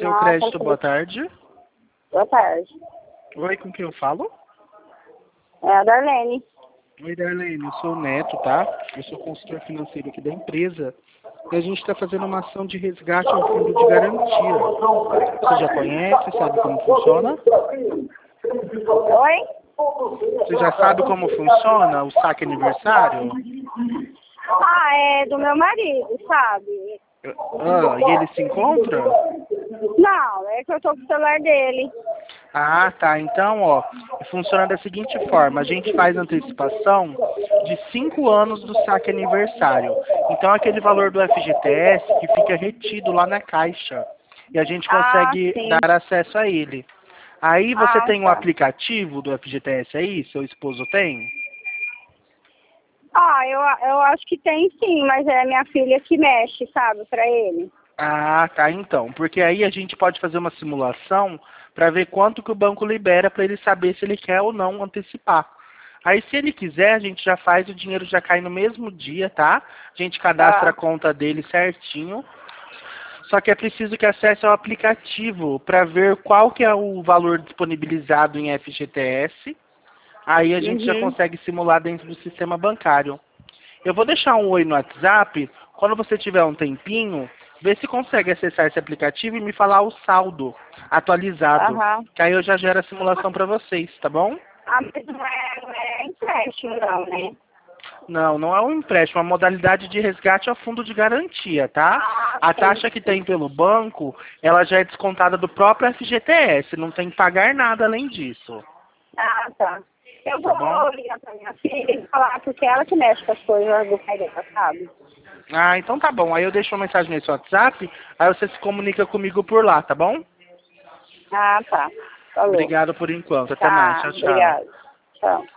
seu Nossa, crédito, boa tarde. Boa tarde. Oi, com quem eu falo? É a Darlene. Oi, Darlene, eu sou o Neto, tá? Eu sou consultor financeiro aqui da empresa. E a gente está fazendo uma ação de resgate ao fundo de garantia. Você já conhece, sabe como funciona? Oi? Você já sabe como funciona o saque aniversário? Ah, é do meu marido, sabe? Ah, e ele se encontra? Não, é que eu tô com o celular dele. Ah, tá. Então, ó, funciona da seguinte forma. A gente faz antecipação de 5 anos do saque aniversário. Então, aquele valor do FGTS que fica retido lá na caixa. E a gente Ah, consegue sim. dar acesso a ele. Aí você Ah, tem um tá. aplicativo do FGTS aí? Seu esposo tem? Ah, eu acho que tem sim, mas é a minha filha que mexe, sabe, pra ele. Ah, tá, então. Porque aí a gente pode fazer uma simulação para ver quanto que o banco libera para ele saber se ele quer ou não antecipar. Aí, se ele quiser, a gente já faz, o dinheiro já cai no mesmo dia, tá? A gente cadastra a Tá. conta dele certinho. Só que é preciso que acesse ao aplicativo para ver qual que é o valor disponibilizado em FGTS. Aí a gente já Uhum. consegue simular dentro do sistema bancário. Eu vou deixar um oi no WhatsApp. Quando você tiver um tempinho, vê se consegue acessar esse aplicativo e me falar o saldo atualizado. Aham. Que aí eu já gero a simulação para vocês, tá bom? Ah, mas não é empréstimo não, né? Não, não é um empréstimo, é uma modalidade de resgate ao fundo de garantia, tá? Ah, A sim. taxa que tem pelo banco, ela já é descontada do próprio FGTS, não tem que pagar nada além disso, Ah, tá. Eu tá bom? vou ligar pra minha filha e falar, porque ela que mexe com as coisas do pai dela, sabe? Ah, então tá bom. Aí eu deixo uma mensagem nesse WhatsApp, aí você se comunica comigo por lá, tá bom? Ah, tá. Falou. Obrigado por enquanto. Até mais. Tá, Tchau, tchau. obrigada. Tchau.